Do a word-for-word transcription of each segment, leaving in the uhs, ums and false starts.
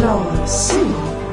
Klarsyn.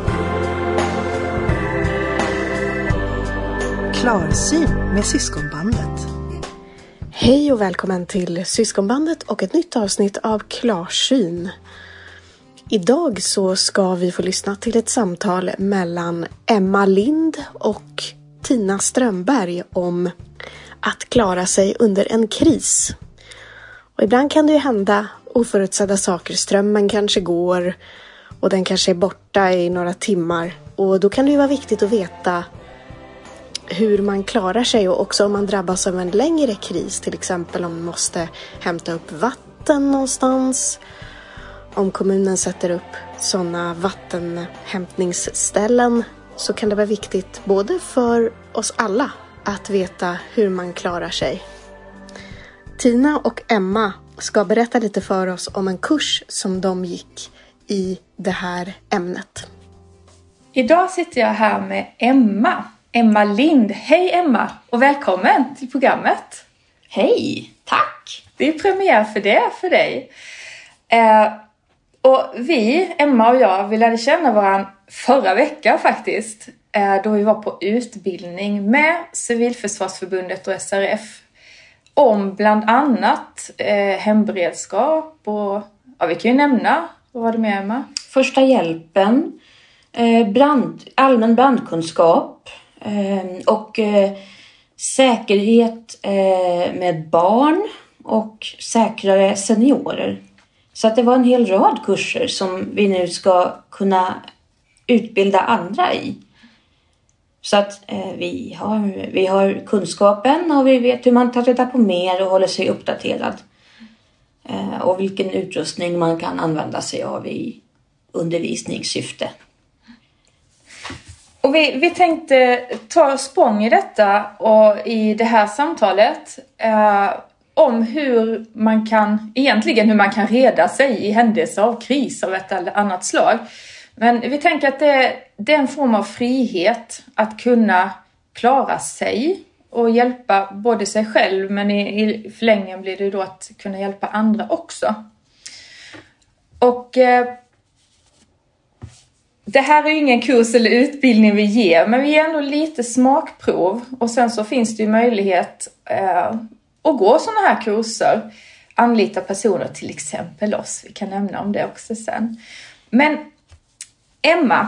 Klarsyn med Syskonbandet. Hej och välkommen till Syskonbandet och ett nytt avsnitt av Klarsyn. Idag så ska vi få lyssna till ett samtal mellan Emma Lind och Tina Strömberg om att klara sig under en kris. Och ibland kan det ju hända oförutsedda saker. Strömmen kanske går och den kanske är borta i några timmar. Och då kan det ju vara viktigt att veta hur man klarar sig, och också om man drabbas av en längre kris. Till exempel om man måste hämta upp vatten någonstans. Om kommunen sätter upp sådana vattenhämtningsställen så kan det vara viktigt både för oss alla att veta hur man klarar sig. Tina och Emma ska berätta lite för oss om en kurs som de gick i det här ämnet. Idag sitter jag här med Emma. Emma Lind. Hej Emma och välkommen till programmet. Hej, tack. Det är premiär för det för dig. Eh, och vi, Emma och jag, vi lärde känna varandra förra veckan faktiskt. Eh, då vi var på utbildning med Civilförsvarsförbundet och S R F. Om bland annat eh, hemberedskap och, ja, vi kan ju nämna, vad var det med Emma? Första hjälpen, eh, brand, allmän brandkunskap eh, och eh, säkerhet eh, med barn och säkrare seniorer. Så att det var en hel rad kurser som vi nu ska kunna utbilda andra i. Så att eh, vi, har, vi har kunskapen och vi vet hur man tar reda på mer och håller sig uppdaterad. Eh, och vilken utrustning man kan använda sig av i undervisningssyfte. Och vi, vi tänkte ta språng i detta och i det här samtalet eh, om hur man kan, egentligen hur man kan reda sig i händelse av kris av ett eller annat slag. Men vi tänker att det, det är en form av frihet att kunna klara sig och hjälpa både sig själv, men i, i förlängningen blir det då att kunna hjälpa andra också. Och eh, det här är ju ingen kurs eller utbildning vi ger, men vi ger ändå lite smakprov. Och sen så finns det ju möjlighet eh, att gå sådana här kurser. Anlita personer, till exempel oss. Vi kan nämna om det också sen. Men Emma,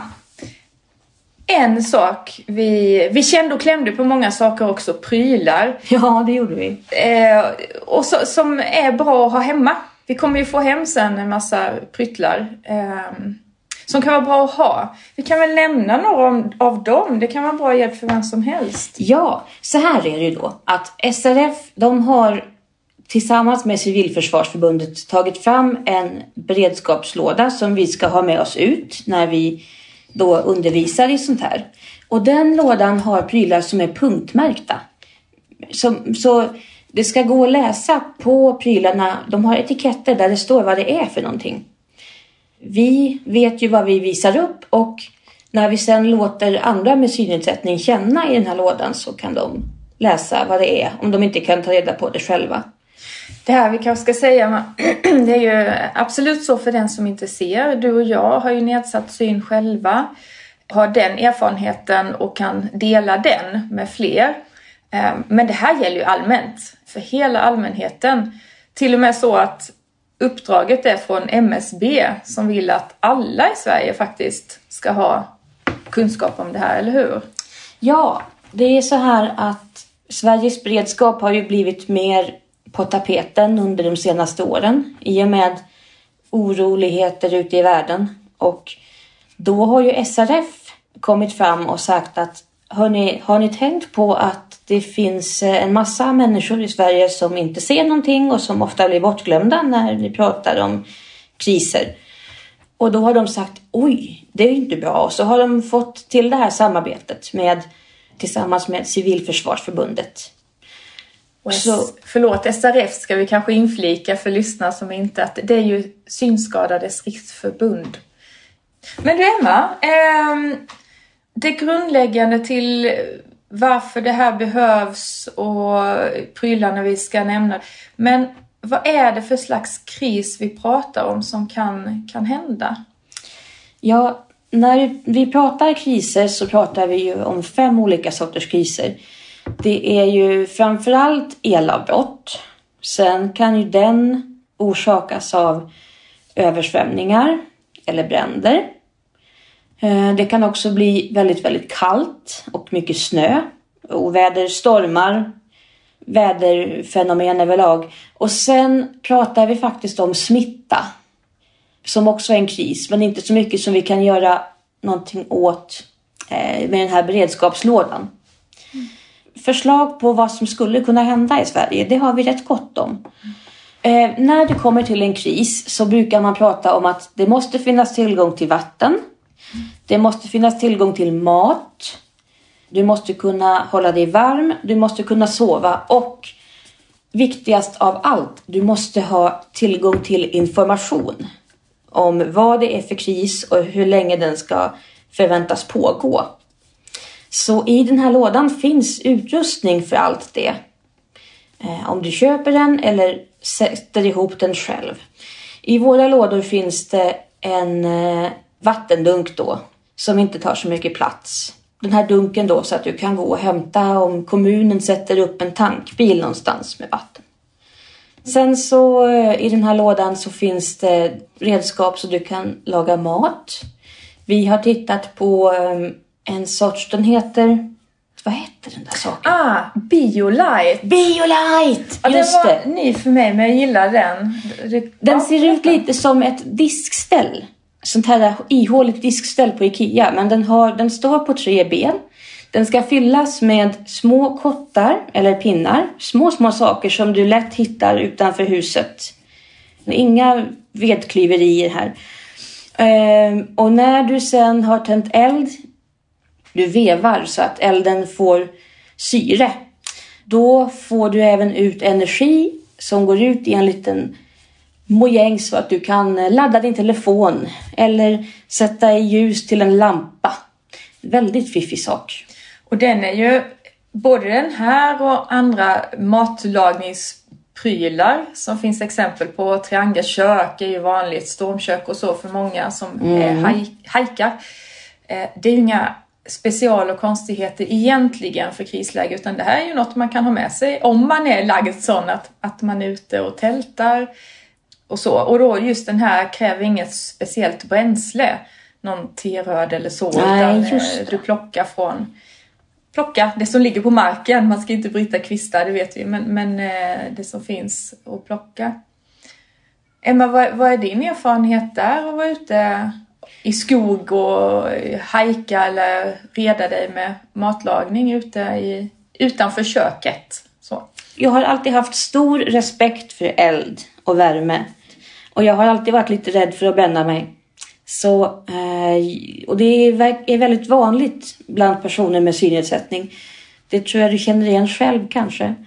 en sak, vi, vi kände och klämde på många saker också, prylar. Ja, det gjorde vi. Eh, och så, som är bra att ha hemma. Vi kommer ju få hem sen en massa pryttlar eh, som kan vara bra att ha. Vi kan väl nämna några om, av dem, det kan vara bra hjälp för vem som helst. Ja, så här är det ju då att S R F, de har tillsammans med Civilförsvarsförbundet tagit fram en beredskapslåda som vi ska ha med oss ut när vi då undervisar i sånt här. Och den lådan har prylar som är punktmärkta. Så, så det ska gå att läsa på prylarna. De har etiketter där det står vad det är för någonting. Vi vet ju vad vi visar upp, och när vi sen låter andra med synnedsättning känna i den här lådan så kan de läsa vad det är om de inte kan ta reda på det själva. Det här vi kanske ska säga, det är ju absolut så för den som inte ser. Du och jag har ju nedsatt syn själva, har den erfarenheten och kan dela den med fler. Men det här gäller ju allmänt, för hela allmänheten. Till och med så att uppdraget är från M S B som vill att alla i Sverige faktiskt ska ha kunskap om det här, eller hur? Ja, det är så här att Sveriges beredskap har ju blivit mer på tapeten under de senaste åren i och med oroligheter ute i världen. Och då har ju S R F kommit fram och sagt att hörni, har ni tänkt på att det finns en massa människor i Sverige som inte ser någonting och som ofta blir bortglömda när vi pratar om kriser. Och då har de sagt, oj, det är ju inte bra. Och så har de fått till det här samarbetet med, tillsammans med Civilförsvarsförbundet. Och så, förlåt, S R F ska vi kanske inflika för lyssnare som inte, att det är ju Synskadades riksförbund. Men du Emma, eh, det grundläggande till varför det här behövs och prylarna vi ska nämna. Men vad är det för slags kris vi pratar om som kan, kan hända? Ja, när vi pratar kriser så pratar vi ju om fem olika sorters kriser. Det är ju framförallt elavbrott. Sen kan ju den orsakas av översvämningar eller bränder. Det kan också bli väldigt, väldigt kallt och mycket snö. Oväder, stormar, väderfenomen överlag. Och sen pratar vi faktiskt om smitta. Som också är en kris, men inte så mycket som vi kan göra någonting åt med den här beredskapslådan. Mm. Förslag på vad som skulle kunna hända i Sverige, det har vi rätt gott om. Mm. Eh, när det kommer till en kris så brukar man prata om att det måste finnas tillgång till vatten. Mm. Det måste finnas tillgång till mat. Du måste kunna hålla dig varm. Du måste kunna sova. Och viktigast av allt, du måste ha tillgång till information om vad det är för kris och hur länge den ska förväntas pågå. Så i den här lådan finns utrustning för allt det. Eh, om du köper den eller sätter ihop den själv. I våra lådor finns det en eh, vattendunk då som inte tar så mycket plats. Den här dunken då så att du kan gå och hämta om kommunen sätter upp en tankbil någonstans med vatten. Sen så i den här lådan så finns det redskap så du kan laga mat. Vi har tittat på en sorts, den heter, vad heter den där saken? Ah, Biolite. Biolite, ja, just det. Det var ny för mig, men jag gillar den. Det, den ja, ser ut lite som ett diskställ. Sånt här ihåligt diskställ på Ikea. Men den, har, den står på tre ben. Den ska fyllas med små kottar eller pinnar. Små, små saker som du lätt hittar utanför huset. Inga vedklyverier här. Ehm, och när du sen har tänt eld, du vevar så att elden får syre. Då får du även ut energi som går ut i en liten mojäng så att du kan ladda din telefon eller sätta i ljus till en lampa. Väldigt fiffig sak. Och den är ju, både den här och andra matlagningsprylar som finns exempel på. Triangelkök är ju vanligt, stormkök och så för många som mm. är haj, hajkar. Det är ju inga special och konstigheter egentligen för krisläge, utan det här är ju något man kan ha med sig om man är lagd sån att, att man är ute och tältar och så. Och då just den här kräver inget speciellt bränsle, någon teröd eller så. Nej, utan du plockar från plocka det som ligger på marken. Man ska inte bryta kvistar, det vet vi, men, men det som finns att plocka. Emma, vad, vad är din erfarenhet där att vara ute i skog och hajka eller reda dig med matlagning ute i, utanför köket? Så. Jag har alltid haft stor respekt för eld och värme. Och jag har alltid varit lite rädd för att bränna mig. Så, och det är väldigt vanligt bland personer med synnedsättning. Det tror jag du känner igen själv kanske.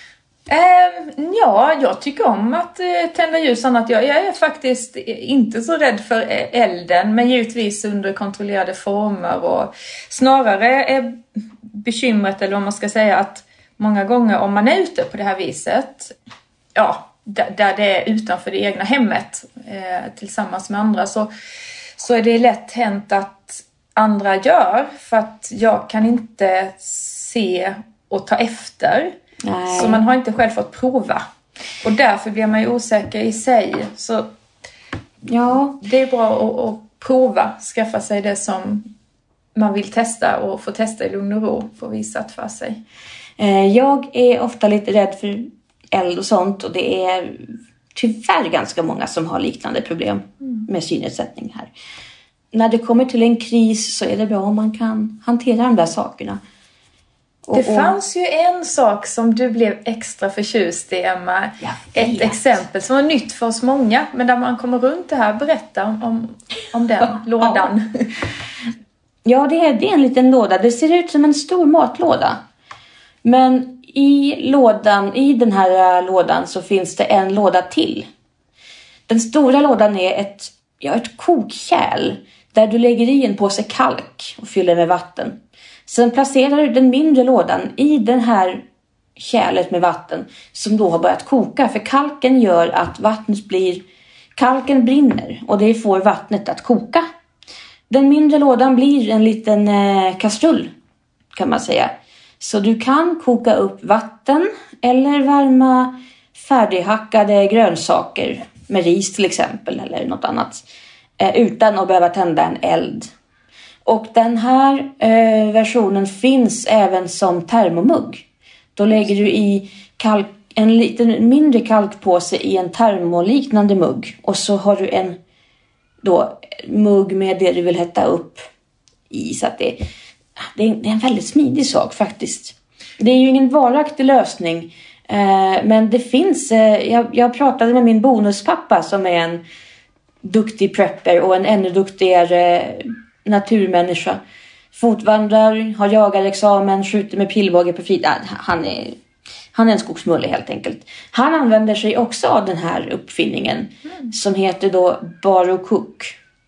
Eh, ja, jag tycker om att eh, tända ljus. Annat. Jag, jag är faktiskt inte så rädd för elden, men givetvis under kontrollerade former. Och snarare är bekymret, eller om man ska säga, att många gånger om man är ute på det här viset, ja, där, där det är utanför det egna hemmet eh, tillsammans med andra, så, så är det lätt hänt att andra gör, för att jag kan inte se och ta efter. Nej. Så man har inte själv fått prova. Och därför blir man ju osäker i sig. Så ja, det är bra att, att prova. Skaffa sig det som man vill testa och få testa i lugn och ro. Få visat för sig. Jag är ofta lite rädd för eld och sånt. Och det är tyvärr ganska många som har liknande problem med synnedsättning här. När det kommer till en kris så är det bra om man kan hantera de där sakerna. Det fanns ju en sak som du blev extra förtjust i, Emma. Ett exempel som var nytt för oss många. Men där man kommer runt det här. Berätta om, om, om den lådan. Ja, det är, det är en liten låda. Det ser ut som en stor matlåda. Men i, lådan, i den här lådan så finns det en låda till. Den stora lådan är ett, ja, ett kokkärl. Där du lägger i en påse kalk och fyller med vatten. Sen placerar du den mindre lådan i den här kärlet med vatten som då har börjat koka. För kalken gör att vattnet blir, kalken brinner och det får vattnet att koka. Den mindre lådan blir en liten eh, kastrull kan man säga. Så du kan koka upp vatten eller värma färdighackade grönsaker med ris till exempel eller något annat. Eh, utan att behöva tända en eld. Och den här eh, versionen finns även som termomugg. Då lägger du i kalk, en liten mindre kalkpåse i en termoliknande mugg. Och så har du en då, mugg med det du vill hetta upp i. Så att det, det, är, det är en väldigt smidig sak faktiskt. Det är ju ingen varaktig lösning. Eh, men det finns, eh, jag, jag pratade med min bonuspappa som är en duktig prepper och en ännu duktigare naturmänniska. Fotvandrar, har jagarexamen, skjuter med pilbåge på fritid. Han är, han är en skogsmulle helt enkelt. Han använder sig också av den här uppfinningen mm. som heter då Barokok.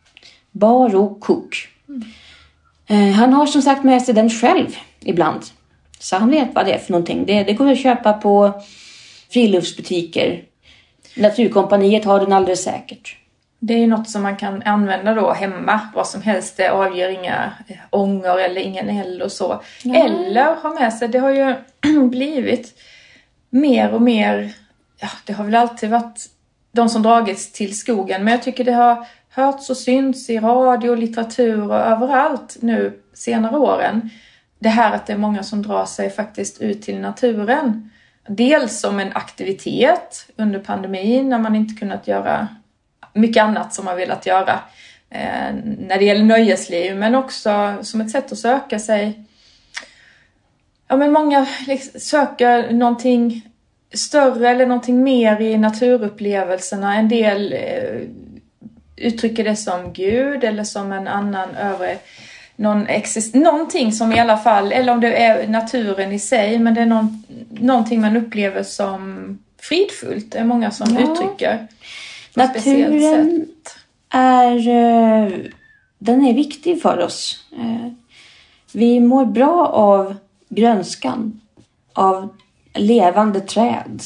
Barokok. Mm. Eh, han har som sagt med sig den själv ibland. Så han vet vad det är för någonting. Det, det går att köpa på friluftsbutiker. Naturkompaniet har den alldeles säkert. Det är ju något som man kan använda då hemma. Vad som helst, det avger inga ångor eller ingen eld och så. Ja. Eller ha med sig, det har ju blivit mer och mer, ja det har väl alltid varit de som dragits till skogen. Men jag tycker det har hörts och synts i radio, litteratur och överallt nu senare åren. Det här att det är många som drar sig faktiskt ut till naturen. Dels som en aktivitet under pandemin när man inte kunnat göra mycket annat som man velat göra eh, när det gäller nöjesliv. Men också som ett sätt att söka sig. Ja, men många liksom söker någonting större eller någonting mer i naturupplevelserna. En del eh, uttrycker det som Gud eller som en annan övre... Någon exist- någonting som i alla fall, eller om det är naturen i sig, men det är någon, någonting man upplever som fridfullt. Det är många som ja. uttrycker på ett speciellt sätt. Är, den är viktig för oss. Vi mår bra av grönskan, av levande träd,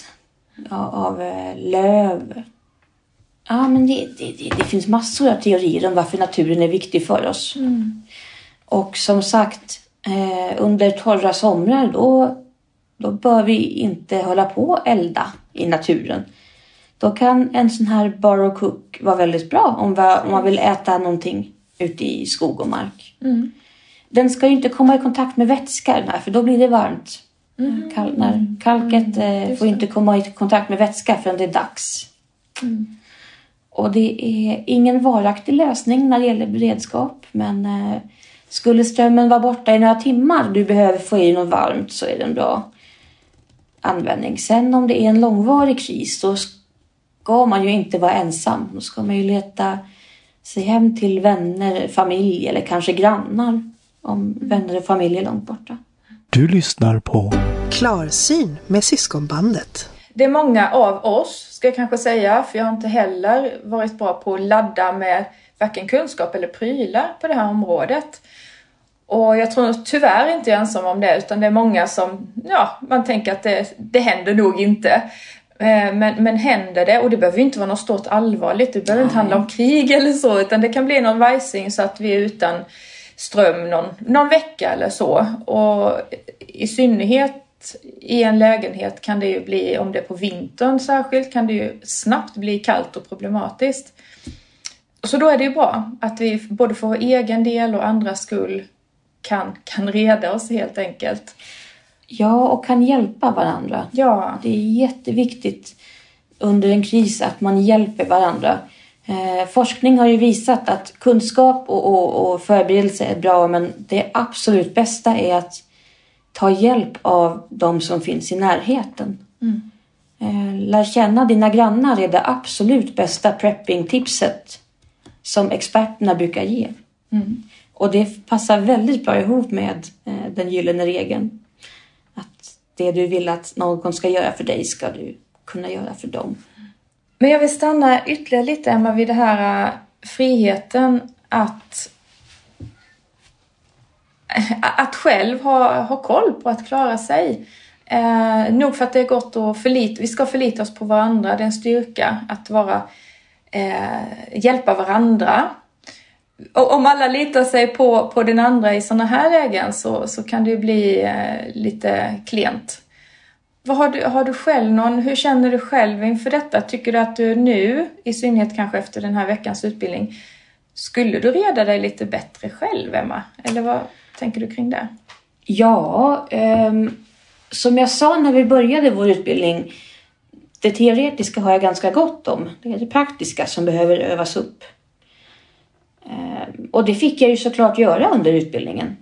av löv. Ja, men det, det, det, det finns massor av teorier om varför naturen är viktig för oss. Mm. Och som sagt, eh, under torra somrar då, då bör vi inte hålla på och elda i naturen. Då kan en sån här Barokok vara väldigt bra om, va, om man vill äta någonting ute i skog och mark. Mm. Den ska ju inte komma i kontakt med vätskar, för då blir det varmt. Mm. Kal- när kalket eh, mm. får inte komma i kontakt med vätska förrän det är dags. Mm. Och det är ingen varaktig lösning när det gäller beredskap. Men eh, skulle strömmen vara borta i några timmar och du behöver få i något varmt så är det en bra användning. Sen om det är en långvarig kris så ska man ju inte vara ensam. Då ska man ju leta sig hem till vänner, familj eller kanske grannar om vänner och familj är långt borta. Du lyssnar på Klarsyn med Syskonbandet. Det är många av oss, ska jag kanske säga, för jag har inte heller varit bra på att ladda med varken kunskap eller prylar på det här området. Och jag tror tyvärr inte jag är ensam om det, utan det är många som, ja, man tänker att det, det händer nog inte. Men, men händer det, och det behöver inte vara något stort allvarligt, det behöver Nej. inte handla om krig eller så, utan det kan bli någon vajsing så att vi är utan ström någon, någon vecka eller så. Och i synnerhet i en lägenhet kan det ju bli, om det är på vintern särskilt, kan det ju snabbt bli kallt och problematiskt. Så då är det ju bra att vi både för vår egen del och andras skull kan, kan reda oss helt enkelt. Ja, och kan hjälpa varandra. Ja. Det är jätteviktigt under en kris att man hjälper varandra. Eh, forskning har ju visat att kunskap och, och, och förberedelse är bra, men det absolut bästa är att ta hjälp av de som finns i närheten. Mm. Eh, lär känna dina grannar är det absolut bästa prepping-tipset som experterna brukar ge. Mm. Och det passar väldigt bra ihop med eh, den gyllene regeln. Att det du vill att någon ska göra för dig ska du kunna göra för dem. Men jag vill stanna ytterligare lite, Emma, vid det här uh, friheten att att själv ha, ha koll på att klara sig. Eh, nog för att det är gott att förlita, vi ska förlita oss på varandra. Det är en styrka att vara, eh, hjälpa varandra. om alla litar sig på, på den andra i sådana här lägen så, så kan det ju bli eh, lite klent. Vad har du, har du själv någon, hur känner du själv inför detta? Tycker du att du nu, i synnerhet kanske efter den här veckans utbildning, skulle du reda dig lite bättre själv, Emma? Eller vad tänker du kring det? Ja, eh, som jag sa när vi började vår utbildning, det teoretiska har jag ganska gott om. Det är det praktiska som behöver övas upp. Eh, och det fick jag ju såklart göra under utbildningen.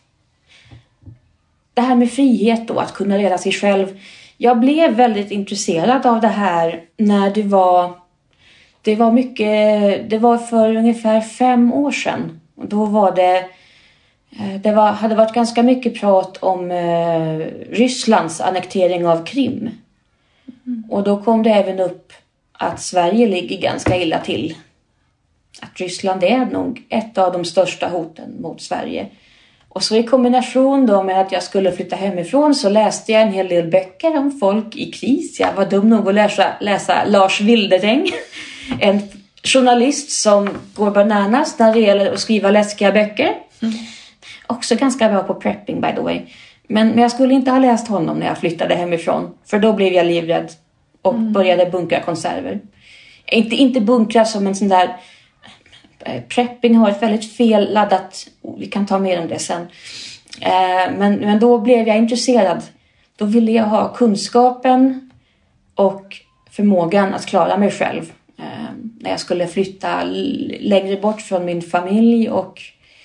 Det här med frihet då, att kunna reda sig själv. Jag blev väldigt intresserad av det här när det var, det var mycket, det var för ungefär fem år sedan. Och då var det, det var, hade varit ganska mycket prat om eh, Rysslands annektering av Krim. Mm. Och då kom det även upp att Sverige ligger ganska illa till. Att Ryssland är nog ett av de största hoten mot Sverige. Och så i kombination då med att jag skulle flytta hemifrån så läste jag en hel del böcker om folk i kris. Jag var dum nog att läsa, läsa Lars Wildereng. En journalist som går bananas när det gäller att skriva läskiga böcker. Mm. Också ganska bra på prepping by the way. Men, men jag skulle inte ha läst honom när jag flyttade hemifrån. För då blev jag livrädd och mm. började bunkra konserver. Inte, inte bunkra som en sån där... Prepping har ett väldigt fel laddat, vi kan ta mer om det sen. Men, men då blev jag intresserad. Då ville jag ha kunskapen och förmågan att klara mig själv. När jag skulle flytta längre bort från min familj och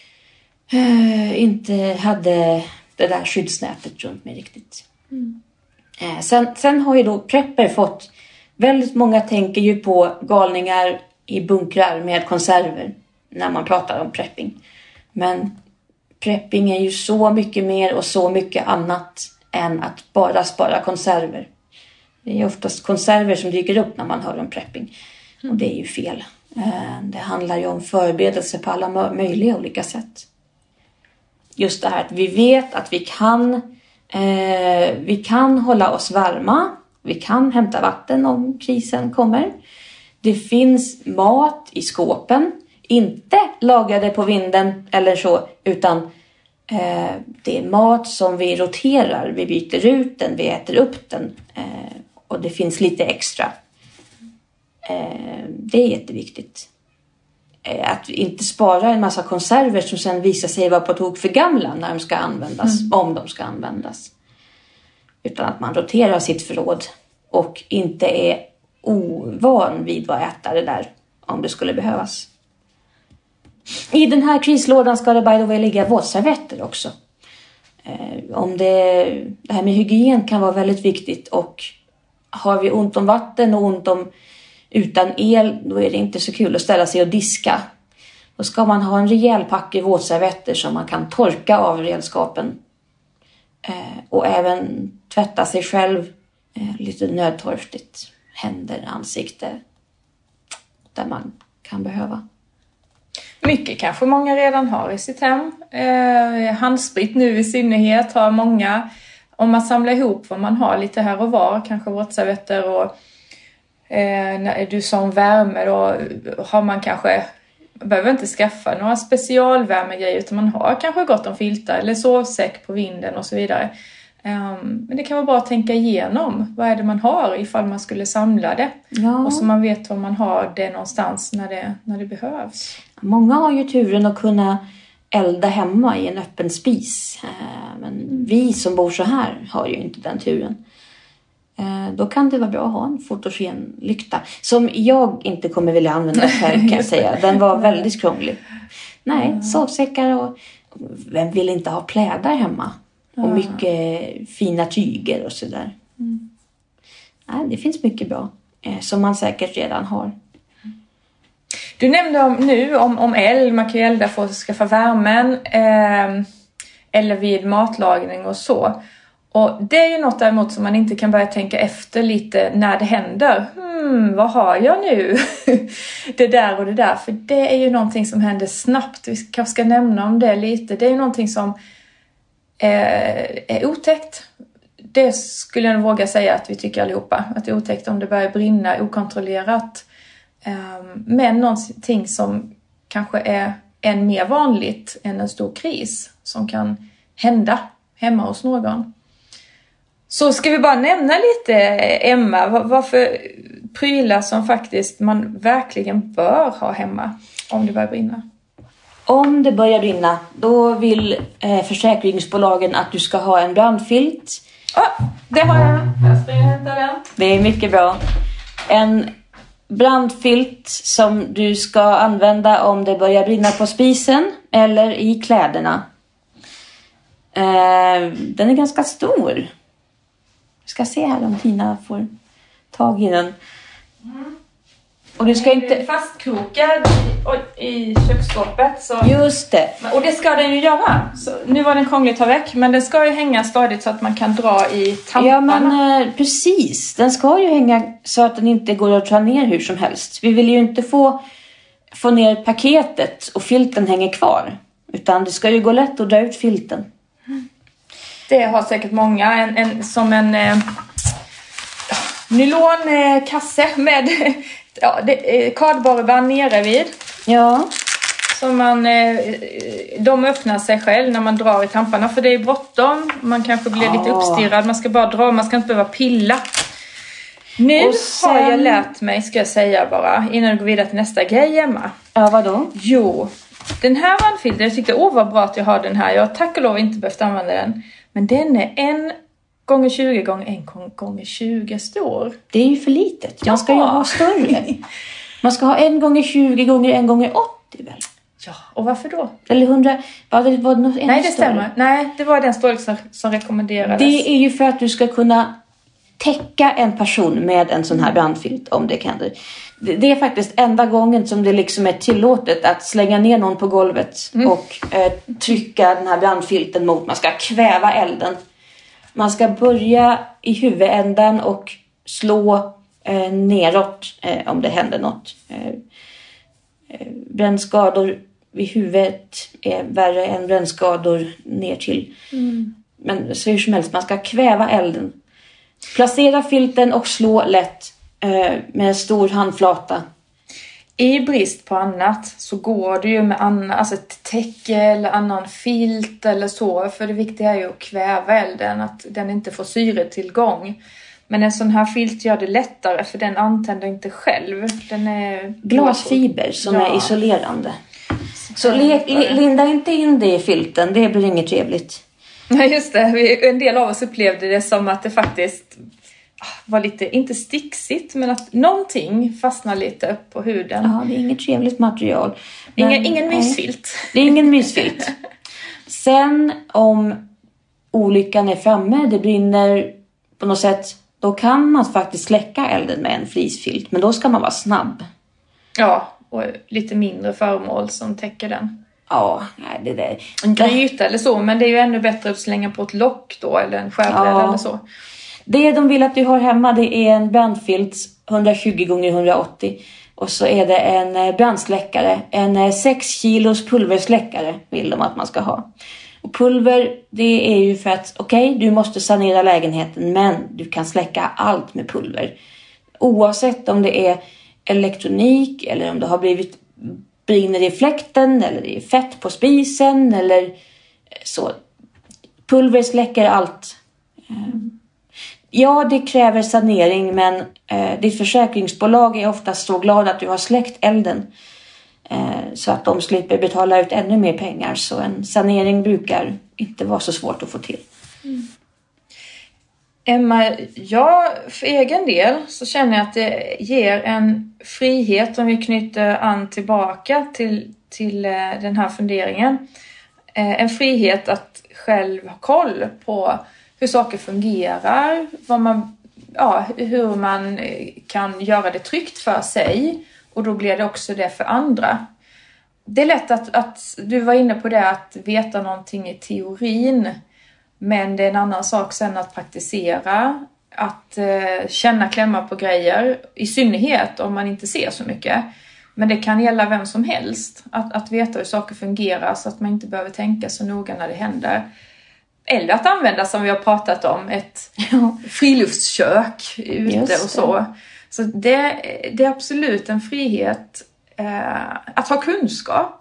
inte hade det där skyddsnätet runt mig riktigt. Mm. Sen, sen har ju då prepper fått, väldigt många tänker ju på galningar i bunkrar med konserver när man pratar om prepping. Men prepping är ju så mycket mer och så mycket annat än att bara spara konserver. Det är oftast konserver som dyker upp när man hör om prepping. Och det är ju fel. Det handlar ju om förberedelse på alla möjliga olika sätt. Just det här att vi vet att vi kan, eh, vi kan hålla oss varma. Vi kan hämta vatten om krisen kommer. Det finns mat i skåpen. Inte lagade på vinden eller så. Utan eh, det är mat som vi roterar. Vi byter ut den. Vi äter upp den. Eh, och det finns lite extra. Eh, det är jätteviktigt. Eh, att inte spara en massa konserver som sen visar sig vara på tok för gamla när de ska användas. Mm. Om de ska användas. Utan att man roterar sitt förråd. Och inte är ovan vid att äta det där om det skulle behövas. I den här krislådan ska det by the way ligga våtservetter också. Eh, om det, det här med hygien kan vara väldigt viktigt och har vi ont om vatten och ont om utan el, då är det inte så kul att ställa sig och diska. Då ska man ha en rejäl packe våtservetter som man kan torka av redskapen. Eh, och även tvätta sig själv eh, lite nödtorftigt. Händer, ansikte. Där man kan behöva. Mycket kanske många redan har i sitt hem. Eh, handsprit nu i synnerhet har många. Om man samlar ihop vad man har lite här och var. Kanske våtservetter och eh, när du sa om värme. Då har man kanske, behöver inte skaffa några specialvärmegrejer. Utan man har kanske gott om filtar eller sovsäck på vinden och så vidare. Um, men det kan vara bra att tänka igenom. Vad är det man har ifall man skulle samla det. Ja. Och så man vet var man har det någonstans när det, när det behövs. Många har ju turen att kunna elda hemma i en öppen spis. Uh, men mm. vi som bor så här har ju inte den turen. Uh, då kan det vara bra att ha en fotogenlykta. Som jag inte kommer vilja använda själv kan jag säga. Den var väldigt krånglig. Nej, mm. sovsäckar och vem vill inte ha plädar hemma? Och mycket fina tyger och sådär. Mm. Nej, det finns mycket bra. Eh, som man säkert redan har. Du nämnde om, nu om, om eld. Man kan ju elda för att skaffa värmen. Eh, eller vid matlagning och så. Och det är ju något däremot som man inte kan börja tänka efter lite när det händer. Hmm, vad har jag nu? det där och det där. För det är ju någonting som händer snabbt. Vi kanske ska nämna om det lite. Det är ju någonting som är otäckt. Det skulle jag våga säga att vi tycker allihopa. Att det är otäckt om det börjar brinna okontrollerat. Men någonting som kanske är än mer vanligt än en stor kris som kan hända hemma hos någon. Så ska vi bara nämna lite, Emma, vad, vad för prylar som faktiskt man verkligen bör ha hemma om det börjar brinna? Om det börjar brinna, då vill eh, försäkringsbolagen att du ska ha en brandfilt. Ja, oh, det har jag. Jag springer och hämtar den. Det är mycket bra. En brandfilt som du ska använda om det börjar brinna på spisen eller i kläderna. Eh, den är ganska stor. Vi ska se här om Tina får tag i den. Mm. Och du ska inte fastkrokad i, i köksskåpet. Så. Just det. Och det ska den ju göra. Så nu var den krångligt att ta väck. Men den ska ju hänga stadigt så att man kan dra i tamparna. Ja, men eh, precis. Den ska ju hänga så att den inte går att dra ner hur som helst. Vi vill ju inte få, få ner paketet och filten hänger kvar. Utan det ska ju gå lätt att dra ut filten. Mm. Det har säkert många. En, en, som en eh, nylonkasse med ja, det, eh, kardborreband nere vid. Ja. Så man, eh, de öppnar sig själv när man drar i tamparna. För det är bråttom. Man kanske blir ja. lite uppstirrad. Man ska bara dra. Man ska inte behöva pilla. Nu sen... har jag lärt mig, ska jag säga bara, innan jag går vidare till nästa grej, Emma. Ja, vadå? Jo, den här vandfilten, jag tyckte, åh vad bra att jag har den här. Jag har tack och lov inte behövt använda den. Men den är en gånger tjugo gånger en gånger tjugo stor. Det är ju för litet. Man ja. ska ju ha större. Man ska ha en gånger tjugo gånger en gånger åttio väl? Ja, och varför då? Eller hundra, var det, var det något Nej, det större? stämmer. Nej, det var den storlek som, som rekommenderades. Det är ju för att du ska kunna täcka en person med en sån här brandfilt om det kan det. Det är faktiskt enda gången som det liksom är tillåtet att slänga ner någon på golvet mm. och eh, trycka den här brandfilten mot. Man ska kväva elden. Man ska börja i huvudändan och slå eh, neråt eh, om det händer något. Eh, eh, brännskador vid huvudet är värre än brännskador ner till. Mm. Men så hur som helst, man ska kväva elden. Placera filten och slå lätt eh, med stor handflata. I brist på annat så går det ju med annan, alltså ett täcke eller annan filt eller så. För det viktiga är ju att kväva elden, att den inte får syretillgång. Men en sån här filt gör det lättare för den antänder inte själv. Den är glasfiber som ja. är isolerande. Så, så le, le, linda inte in det i filten, det blir inget trevligt. Ja, just det. En del av oss upplevde det som att det faktiskt var lite, inte sticksigt, men att någonting fastnar lite på huden. Ja, det är inget trevligt material. Men, ingen ingen mysfilt. Det är ingen mysfilt. Sen om olyckan är framme, det brinner på något sätt, då kan man faktiskt släcka elden med en flisfilt. Men då ska man vara snabb. Ja, och lite mindre föremål som täcker den. Ja, nej, det där. En gryta eller så, men det är ju ännu bättre att slänga på ett lock då, eller en skärbräda ja. eller så. Det de vill att du har hemma, det är en brandfilt hundratjugo gånger hundraåttio och så är det en brandsläckare, en sex kilos pulversläckare vill de att man ska ha. Och pulver, det är ju för att okej, okay, du måste sanera lägenheten, men du kan släcka allt med pulver. Oavsett om det är elektronik eller om det har blivit brinner i fläkten eller det är fett på spisen eller så. Pulver släcker allt. Ja, det kräver sanering, men eh, ditt försäkringsbolag är oftast så glad att du har släckt elden. Eh, så att de slipper betala ut ännu mer pengar. Så en sanering brukar inte vara så svårt att få till. Mm. Emma, jag för egen del så känner jag att det ger en frihet om vi knyter an tillbaka till, till eh, den här funderingen. Eh, en frihet att själv ha koll på hur saker fungerar, vad man, ja, hur man kan göra det tryggt för sig. Och då blir det också det för andra. Det är lätt att, att du var inne på det, att veta någonting i teorin. Men det är en annan sak sen att praktisera. Att eh, känna, klämma på grejer. I synnerhet om man inte ser så mycket. Men det kan gälla vem som helst. Att, att veta hur saker fungerar så att man inte behöver tänka så noga när det händer. Eller att använda, som vi har pratat om, ett ja. friluftskök ute och så. Så det, det är absolut en frihet eh, att ha kunskap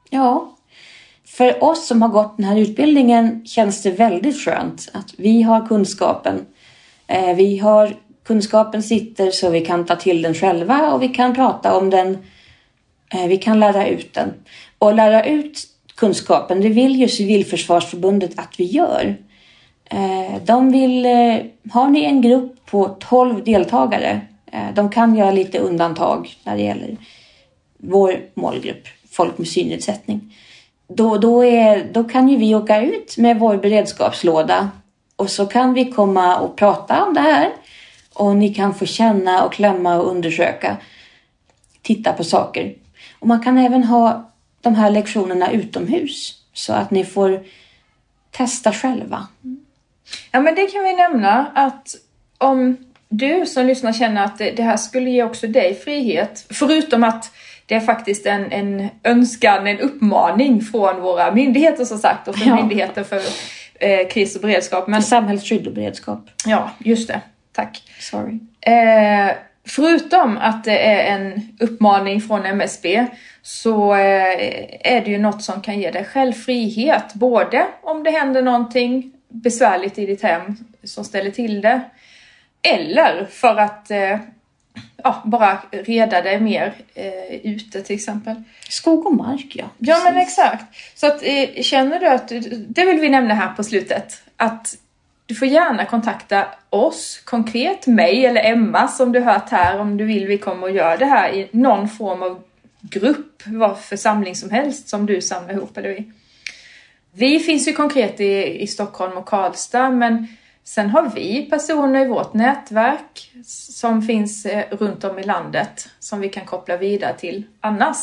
Ja, för oss som har gått den här utbildningen känns det väldigt skönt att vi har kunskapen. Eh, vi har kunskapen sitter så vi kan ta till den själva och vi kan prata om den. Eh, vi kan lära ut den. Och lära ut kunskapen, det vill ju Civilförsvarsförbundet att vi gör. Eh, de vill, eh, har ni en grupp på tolv deltagare, eh, de kan göra lite undantag när det gäller vår målgrupp, folk med synnedsättning. Då, då, är, då kan ju vi åka ut med vår beredskapslåda och så kan vi komma och prata om det här. Och ni kan få känna och klämma och undersöka, titta på saker. Och man kan även ha de här lektionerna utomhus så att ni får testa själva. Ja, men det kan vi nämna att om du som lyssnar känner att det, det här skulle ge också dig frihet, förutom att det är faktiskt en, en önskan, en uppmaning från våra myndigheter som sagt och från ja. myndigheter för eh, kris och beredskap. Men, samhällsskydd och beredskap. Ja, just det. Tack. Sorry. Eh, förutom att det är en uppmaning från M S B så eh, är det ju något som kan ge dig själv frihet. Både om det händer någonting besvärligt i ditt hem som ställer till det. Eller för att eh, ja, bara reda dig mer eh, ute till exempel. Skog och mark, ja. Precis. Ja, men exakt. Så att, eh, känner du att, det vill vi nämna här på slutet, att du får gärna kontakta oss, konkret mig eller Emma som du hört här, om du vill vi kommer och gör det här i någon form av grupp, vad församling som helst som du samlar ihop eller vi. Vi finns ju konkret i, i Stockholm och Karlstad, men sen har vi personer i vårt nätverk som finns runt om i landet som vi kan koppla vidare till annars.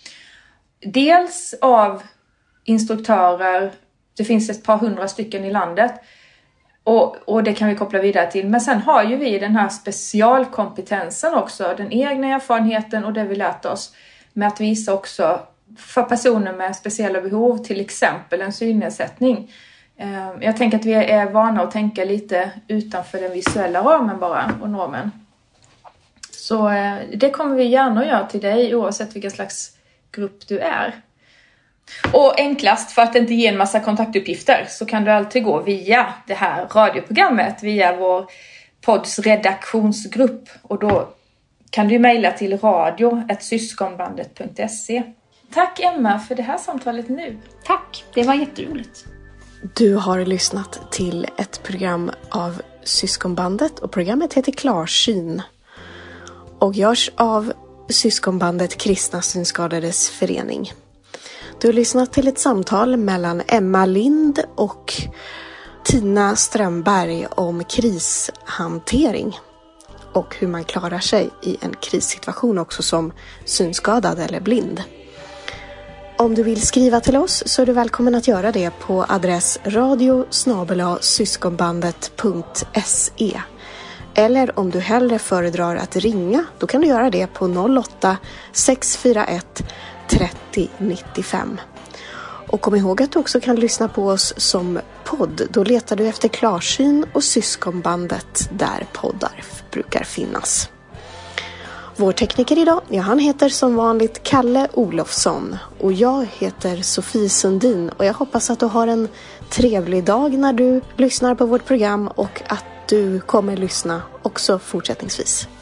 Dels av instruktörer, det finns ett par hundra stycken i landet och, och det kan vi koppla vidare till. Men sen har ju vi den här specialkompetensen också, den egna erfarenheten och det vi lärt oss med att visa också för personer med speciella behov, till exempel en synnedsättning. Jag tänker att vi är vana att tänka lite utanför den visuella ramen bara och normen. Så det kommer vi gärna att göra till dig oavsett vilken slags grupp du är. Och enklast för att inte ge en massa kontaktuppgifter så kan du alltid gå via det här radioprogrammet, via vår podds redaktionsgrupp. Och då kan du mejla till radio at syskonbandet punkt se. Tack Emma för det här samtalet nu. Tack, det var jätteroligt. Du har lyssnat till ett program av Syskonbandet och programmet heter Klarsyn och görs av Syskonbandet Kristna Synskadades förening. Du har lyssnat till ett samtal mellan Emma Lind och Tina Strömberg om krishantering och hur man klarar sig i en krissituation också som synskadad eller blind. Om du vill skriva till oss så är du välkommen att göra det på adress radio snabel-a syskonbandet punkt se. Eller om du hellre föredrar att ringa, då kan du göra det på noll åtta sex fyra ett trettio nittiofem. Och kom ihåg att du också kan lyssna på oss som podd. Då letar du efter Klarsyn och Syskonbandet där poddar brukar finnas. Vår tekniker idag, ja, han heter som vanligt Kalle Olofsson och jag heter Sofie Sundin och jag hoppas att du har en trevlig dag när du lyssnar på vårt program och att du kommer lyssna också fortsättningsvis.